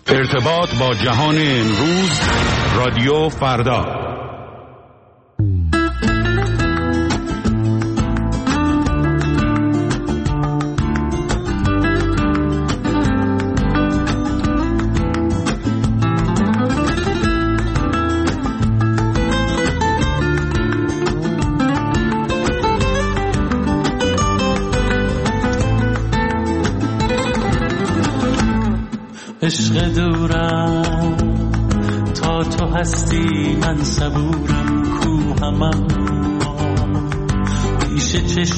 ارتباط با جهان امروز، رادیو فردا. عشق دورم تا تو هستی، من صبورم کوهمم پیش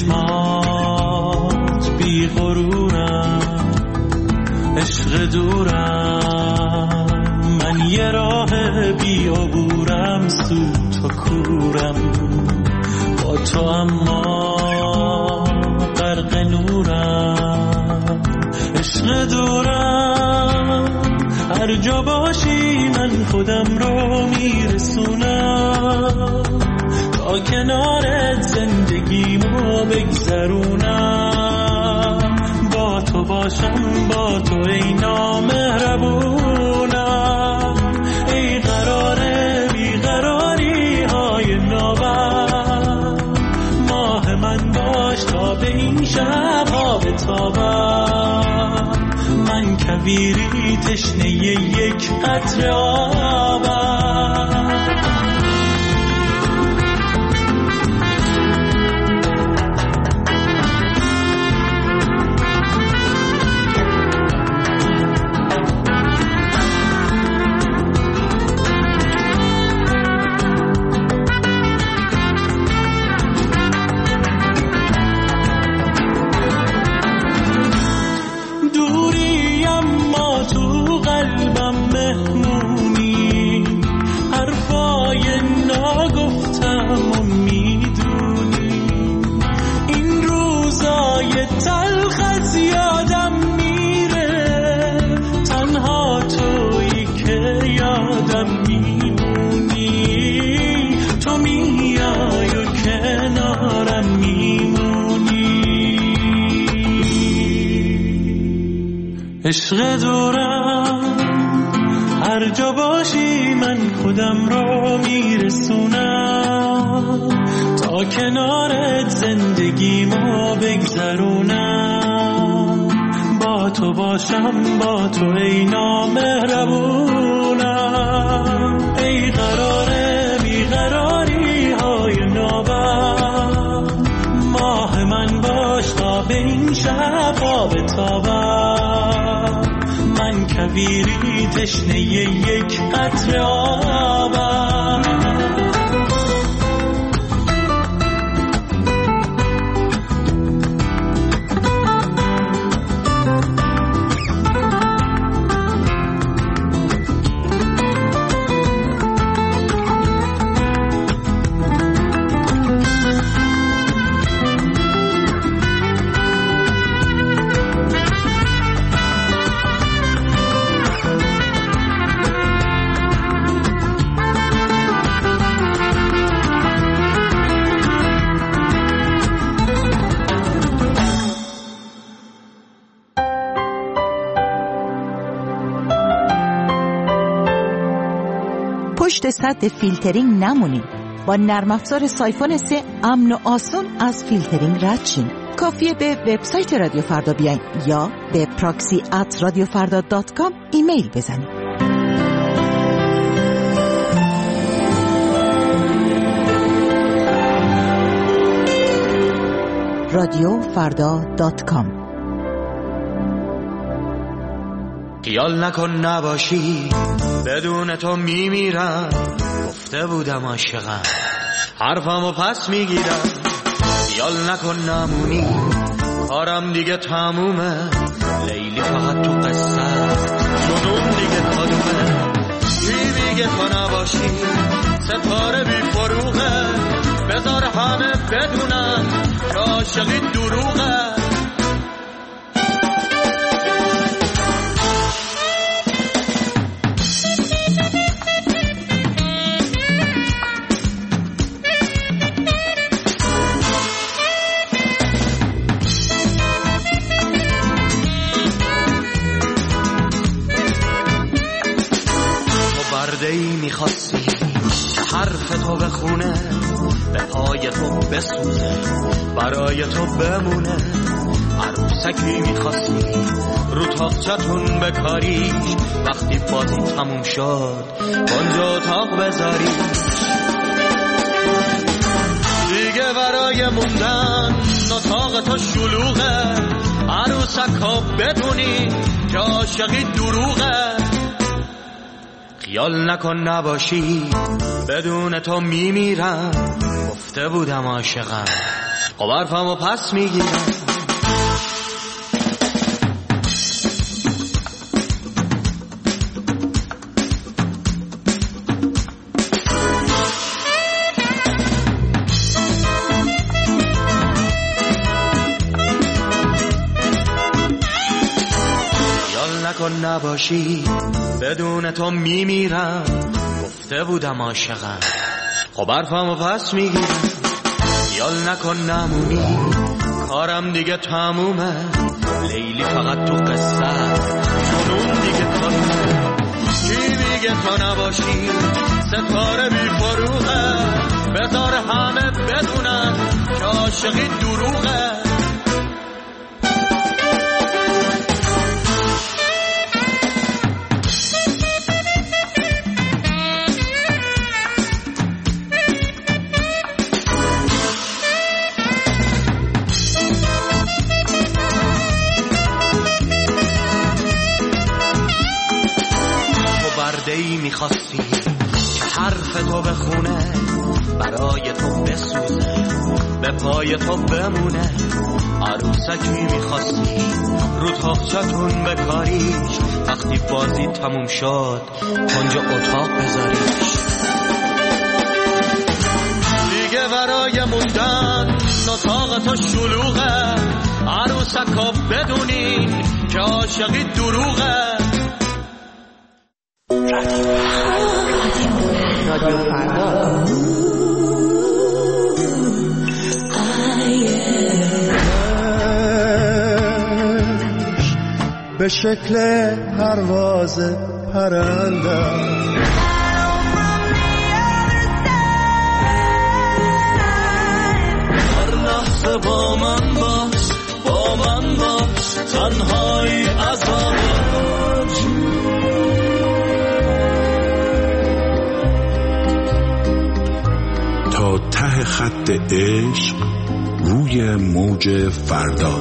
چشمات بی غرورم. عشق دورم من یه راه بی عبورم، سود تو کورم با تو اما غرق نورم. عشق دورم هر جا باشی من خودم رو میرسونم، تا کنارت زندگیمو بگذرونم. با تو باشم با تو ای نامهربونم، ای قراره بیقراری های نابم. ماه من باش تا به این شب ها بتابم، من کویری تشنه یک قطره آبم. عشق دورم هر جا باشی من خودم رو میرسونم، تا کنارت زندگیمو بگذرونم. با تو باشم با تو ای نامهربونم، ای قراره بیقراری های نابم. ماه من باش تا به این شب ها بتابم، من کویری تشنه یک قطره آبم. پشت سد فیلترینگ نمونید. با نرم افزار سایفون 3 امن و آسون از فیلترینگ رد شین. کافیه به وبسایت رادیو فردا بیاین یا به proxy@radiofarda.com ایمیل بزنید. radiofarda.com. خیال نکن نباشی، بدون تو میمیرم. گفته بودم عاشقم، حرفمو پس میگیرم. خیال نکن نمونی، کارم دیگه تمومه. لیلی فقط تو قصه، جنون دیگه کدومه. چی میگه تو نباشی، ستاره بی فروغه. بذار همه بدونم که عاشقی دروغه. برده‌ای می‌خواستی که حرف تو بخونه، به پای تو بسوزه، برای تو بمونه. عروسکی می‌خواستی رو تاقچتون بکاریش، وقتی بازی تموم شد اونجا اتاق بذاریش. دیگه برای موندن اتاق تو شلوغه، عروسکا بدونی که عاشقی دروغه. خیال نکن نباشی بدون تو میمیرم، گفته بودم عاشقم خب حرفمو پس میگیرم. نکن نباشی بدون تو میمیرم، گفته بودم عاشقم خب حرفمو پس میگیرم. خیال نکن نمونی کارم دیگه تمومه، لیلی فقط تو قصه جنون دیگه کارونه. کی میگه تو نباشی ستاره بی فروغه، بذار همه بدونن که عاشقی دروغه. برده‌ای می‌خواستی که حرف تو بخونه، برای تو بسوزه، به پای تو بمونه. عروسکی می‌خواستی رو تاقچتون بکاریش، وقتی بازی تموم شد کنج اتاق بذاریش. دیگه برای موندن اتاق تو شلوغه، عروسکا بدونین که عاشقی دروغه. رادیو فردا. به شکل پرواز پرنده هر لحظه با من باش، با من باش، تنهایی عذابش. تا ته خط عشق روی موج فردا.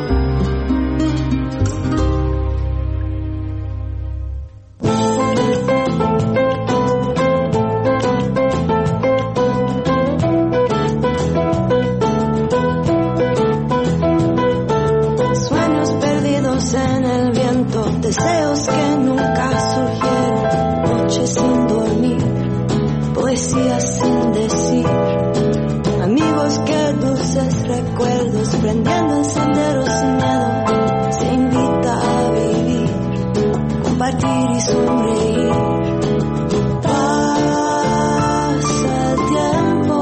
Deseos que nunca surgieron, noches sin dormir, poesías sin decir, amigos que dulces recuerdos, prendiendo senderos sin miedo, se invita a vivir, compartir y sonreír. Pasa el tiempo,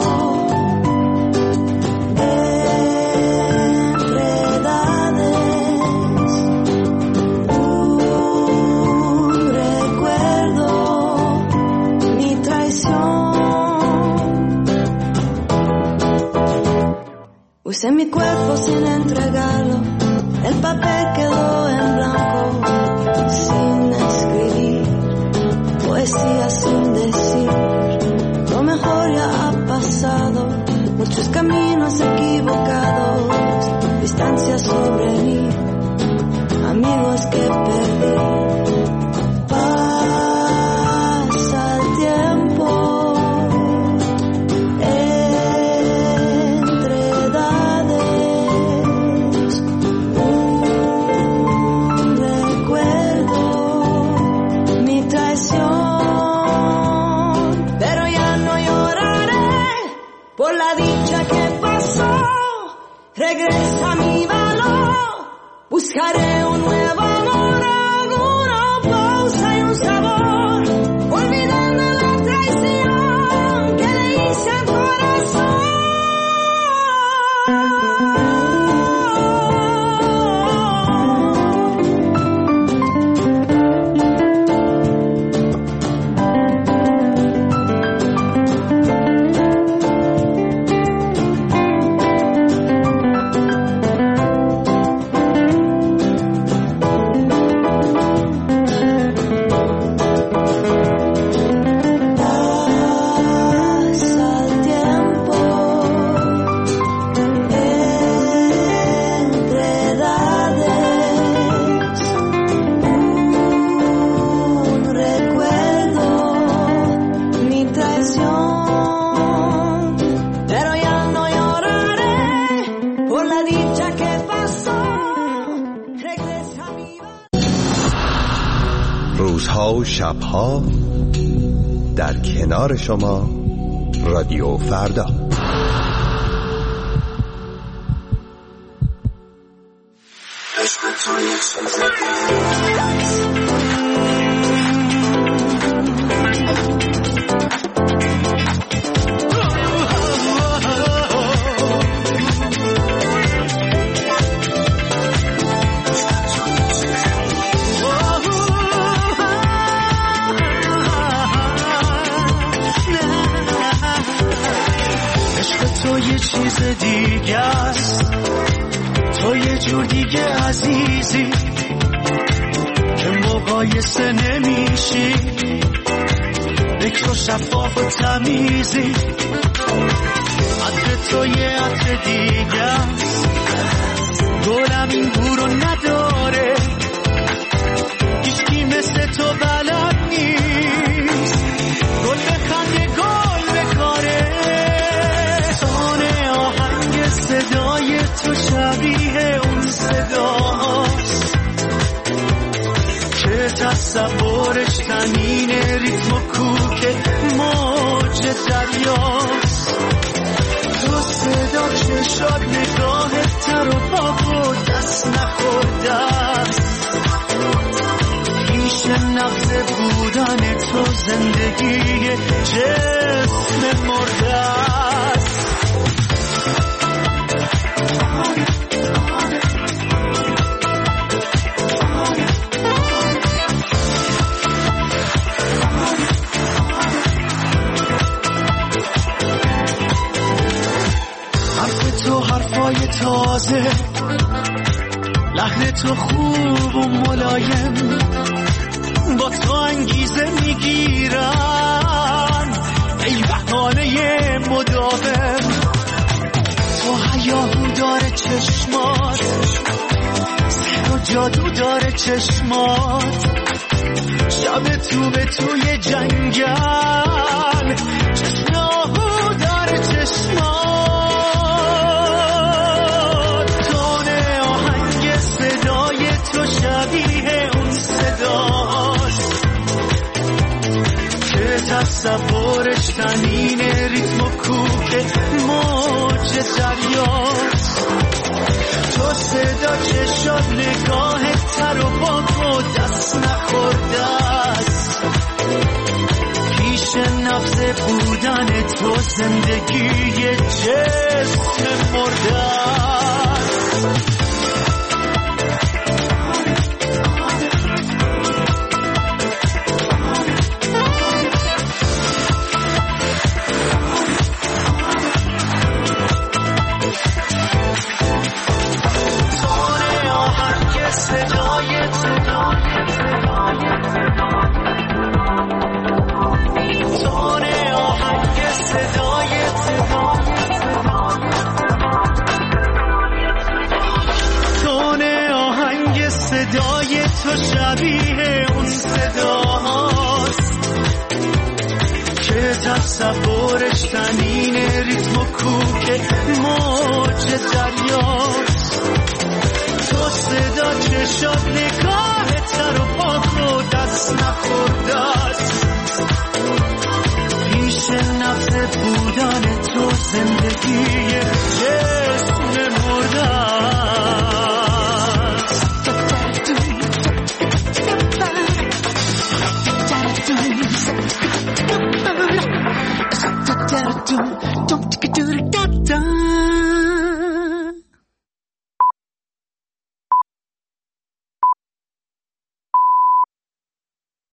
usé mi cuerpo sin entregarlo, el papel quedó en blanco, sin escribir, poesía sin decir, lo mejor ya ha pasado, muchos caminos equivocados, distancias sobre mí, amigos que perdí. Pasa el tiempo, por la dicha que pasó, regresa mi valor, buscaré un nuevo amor, alguna pausa y un sabor, olvidando la traición que le hice al corazón. روزها و شبها در کنار شما رادیو فردا. چیز دیگه است، تو یه جور دیگه عزیزی که مقایسه نمیشی، فکر و شفاف و تمیزی، عطر تو یه عطر دیگه است، گلم این بورو نداره، هیچکی مثل تو بلد نیست، گل بخنده گل بکاره، صدای تو شبیه اون صداست که تصورش تنین ریتم و کوک موج دریاست. تو صدا چشات نگاهت تر و پاک و دست نخورده است، پیش نبض بودن تو زندگی جسم مرده است. حرفای تازه، لحن تو خوب و ملایم، با تو انگیزه میگیرن ای بهانه مداوم. تو هیاهو داره چشمات، سحر و جادو داره چشمات، شب تو به توی جنگل، چشم آهو داره چشمات، شبیه اون صداست که تصورش تنین ریتم و کوک موج دریاست. تو صدا چشات نگاهت تر و پاک و دست نخورده است، پیش نبض بودن تو زندگی جسم مرده است. صدای تو شبیه اون صداست که تصورش تنین ریتم و کوک موج دریاست. تو صدا چشات نگاهت تر و پاک و دست نخورده است، پیش نبض بودن تو زندگی جسم مرده است. Don't